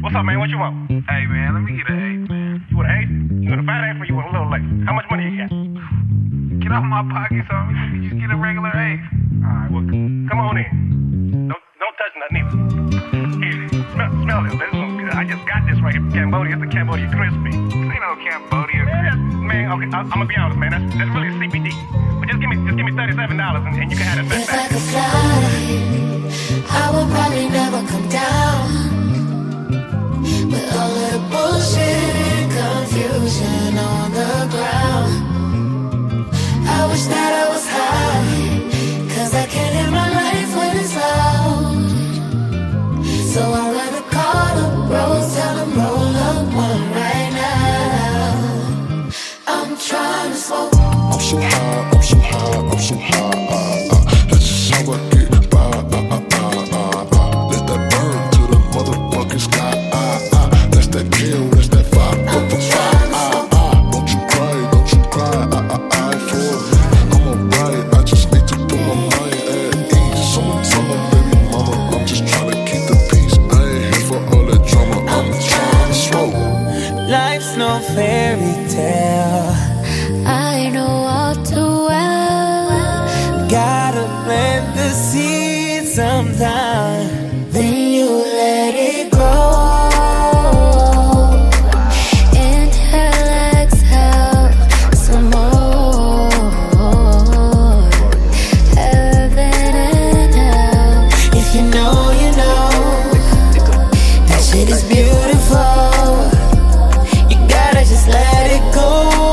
What's up, man? What you want? Hey, man, let me get an eighth, man. You want an eighth? You want a fat eighth or you want a little eighth? How much money you got? Get off my pockets, homie. Let me just get a regular eighth. Alright, well, come on in. Don't touch nothing either. Here, smell this. I just got this right here from Cambodia. It's the Cambodia Crispy. This ain't no Cambodia. Man, okay, I'm gonna be honest, man. That's really CBD. But just give me $37 and you can have it back. If I could fly, I would probably never come down. With all of the bullshit and confusion on the ground. I wish that I was high, 'cause I can't live my life when it's loud. So I'd rather call up bros, tell them roll up one right now. I'm trying to smoke. I'm so high, I'm so high, I'm so high. That's just how I get by. Let that burn to the motherfucking sky. That's that kill, that's that fire. Don't you cry, don't you cry. For me, I'm alright. I just need to put my mind at ease. Summer, baby mama, I'm just trying to keep the peace. I ain't here for all that drama. I'm trying to smoke. Life's no fairy tale. I know all too well. Gotta plant the seed sometime. Then you let it grow. Inhale, exhale, some more. Heaven and hell. If you know, you know. That shit is beautiful. You gotta just let it go.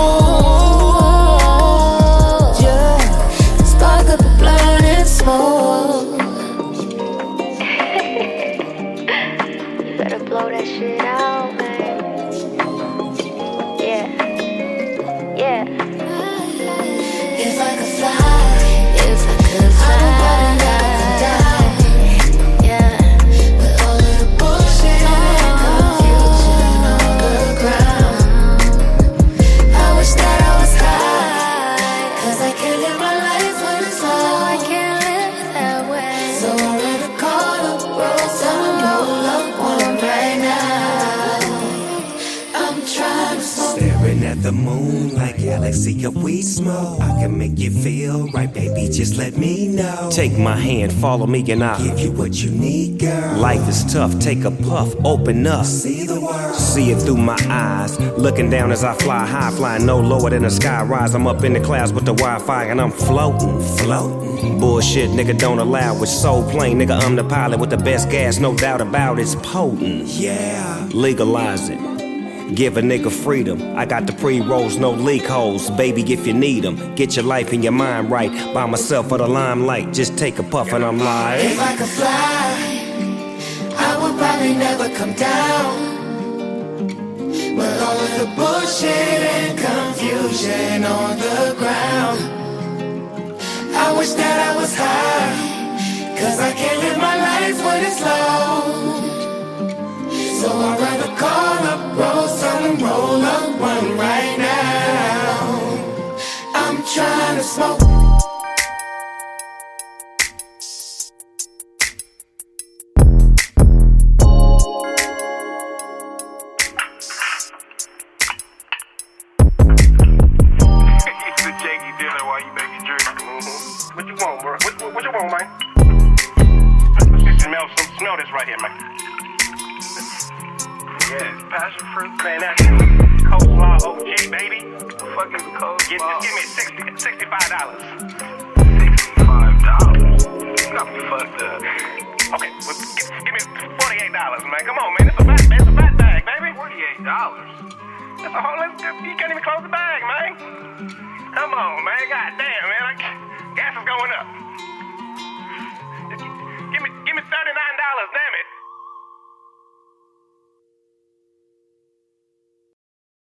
Spark up the blood and smoke. Better blow that shit out, man. Yeah. Yeah. If I could fly, if I could fly, yeah. With all of the bullshit and confusion on the ground. I wish that I was high, 'cause I can't live my life when it's low. I can't live that way. So I'd rather call up bros, tell them roll up one right now. I'm trying to smoke. Staring at the moon like galaxy of we smoke. I can make you feel right, baby, just let me know. Take my hand, follow me and I'll Give you what you need, girl. Life is tough, take a puff, open up. See the world. See it through my eyes. Looking down as I fly high, flying no lower than the sky rise. I'm up in the clouds with the Wi-Fi and I'm floating. Bullshit, nigga, don't allow it. So plain, nigga, I'm the pilot with the best gas, no doubt about it. It's potent. Yeah. Legalize it. Give a nigga freedom. I got the pre-rolls, no leak holes. Baby, if you need them, get your life and your mind right. By myself for the limelight, just take a puff and I'm like. If I could fly, I would probably never come down. With all of the bullshit and confusion on the ground. I wish that I was high, 'cause I can't live my life when it's low. So I'd rather call up bros, tell them roll up one right now. I'm trying to smoke. It's a janky dinner while you make a drink. What you want, bro? What you want, man? Smell this right here, man. Yeah, passion fruit. Man, that's coleslaw OG, baby. Fucking coleslaw. Just give me $65. $65? You got me fucked up. Okay, well, give me $48, man. Come on, man. It's a fat bag, baby. $48? That's a whole. You can't even close the bag, man. Come on, man. God damn, man. Gas is going up.